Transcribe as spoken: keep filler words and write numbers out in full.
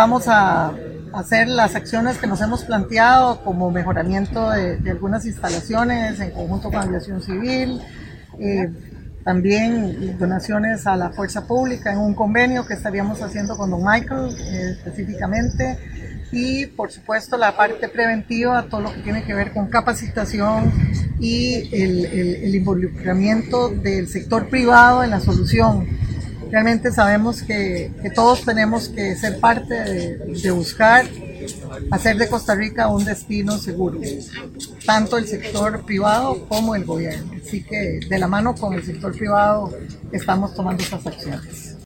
vamos a hacer las acciones que nos hemos planteado, como mejoramiento de, de algunas instalaciones en conjunto con Aviación Civil, eh, también donaciones a la fuerza pública en un convenio que estaríamos haciendo con don Michael eh, específicamente, y por supuesto la parte preventiva, todo lo que tiene que ver con capacitación y el, el, el involucramiento del sector privado en la solución. Realmente sabemos que, que todos tenemos que ser parte de, de buscar hacer de Costa Rica un destino seguro, tanto el sector privado como el gobierno. Así que de la mano con el sector privado estamos tomando estas acciones.